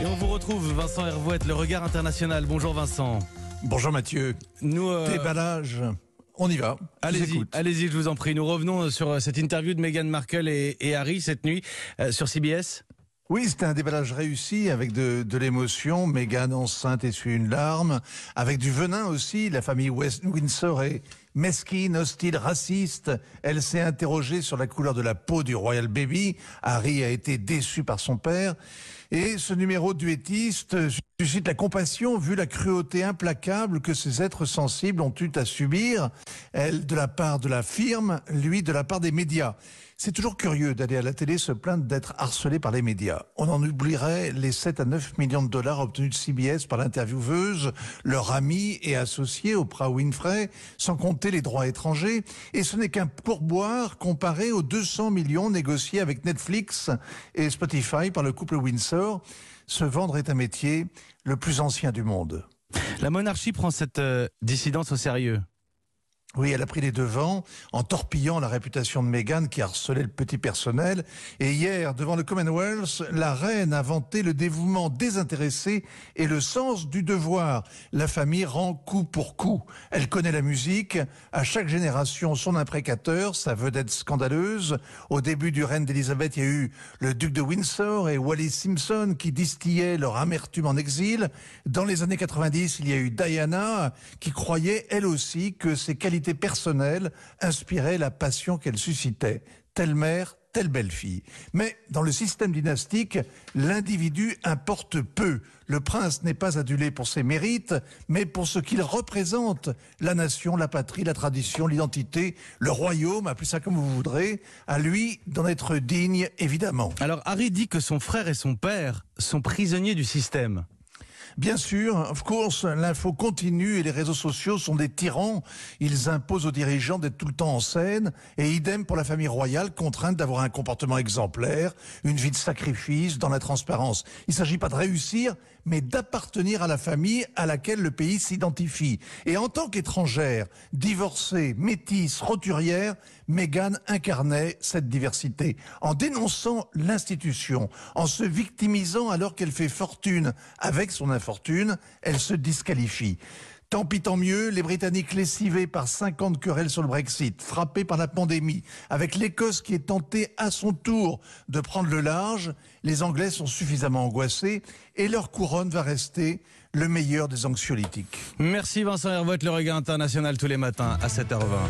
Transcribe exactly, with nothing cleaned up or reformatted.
Et on vous retrouve, Vincent Hervouette, le regard international. Bonjour Vincent. Bonjour Mathieu. Nous, euh... Déballage, on y va. Allez-y, allez-y, je vous en prie. Nous revenons sur cette interview de Meghan Markle et, et Harry cette nuit euh, sur C B S. Oui, c'était un déballage réussi avec de, de l'émotion. Meghan enceinte essuie une larme. Avec du venin aussi, la famille West Windsor est mesquine, hostile, raciste. Elle s'est interrogée sur la couleur de la peau du Royal Baby. Harry a été déçu par son père. Et ce numéro duettiste suscite la compassion vu la cruauté implacable que ces êtres sensibles ont eu à subir. Elle de la part de la firme, lui de la part des médias. C'est toujours curieux d'aller à la télé se plaindre d'être harcelé par les médias. On en oublierait les sept à neuf millions de dollars obtenus de C B S par l'intervieweuse, leur amie et associée Oprah Winfrey, sans compter les droits étrangers. Et ce n'est qu'un pourboire comparé aux deux cents millions négociés avec Netflix et Spotify par le couple Windsor. Se vendre est un métier le plus ancien du monde. La monarchie prend cette euh, dissidence au sérieux. Oui, elle a pris les devants en torpillant la réputation de Meghan qui harcelait le petit personnel. Et hier, devant le Commonwealth, la reine a vanté le dévouement désintéressé et le sens du devoir. La famille rend coup pour coup. Elle connaît la musique. À chaque génération, son imprécateur, sa vedette scandaleuse. Au début du règne d'Élisabeth, il y a eu le duc de Windsor et Wallis Simpson qui distillaient leur amertume en exil. Dans les années quatre-vingt-dix, il y a eu Diana qui croyait, elle aussi, que ses qualités personnelle inspirait la passion qu'elle suscitait. Telle mère, telle belle-fille. Mais dans le système dynastique, l'individu importe peu. Le prince n'est pas adulé pour ses mérites, mais pour ce qu'il représente. La nation, la patrie, la tradition, l'identité, le royaume, appelez ça comme vous voudrez, à lui d'en être digne, évidemment. Alors Harry dit que son frère et son père sont prisonniers du système. Bien sûr, of course, l'info continue et les réseaux sociaux sont des tyrans. Ils imposent aux dirigeants d'être tout le temps en scène et idem pour la famille royale, contrainte d'avoir un comportement exemplaire, une vie de sacrifice dans la transparence. Il ne s'agit pas de réussir, mais d'appartenir à la famille à laquelle le pays s'identifie. Et en tant qu'étrangère, divorcée, métisse, roturière, Meghan incarnait cette diversité. En dénonçant l'institution, en se victimisant alors qu'elle fait fortune avec son infortune, elle se disqualifie. Tant pis, tant mieux, les Britanniques lessivés par cinquante querelles sur le Brexit, frappés par la pandémie, avec l'Écosse qui est tentée à son tour de prendre le large, les Anglais sont suffisamment angoissés et leur couronne va rester le meilleur des anxiolytiques. Merci Vincent Hervouette, le regard international tous les matins à sept heures vingt.